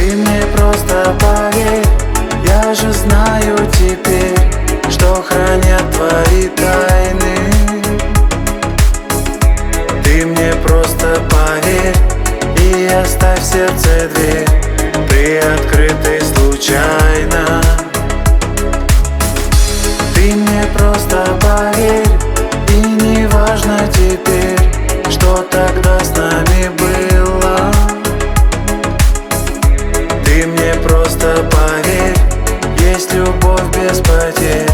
Ты мне просто поверь, я же знаю теперь, что хранят твои тайны. Ты мне просто поверь и оставь в сердце дверь, приоткрытой случайно. Ты мне просто поверь, и не важно теперь, что тогда с нами было. Ты мне просто поверь, есть любовь без потерь.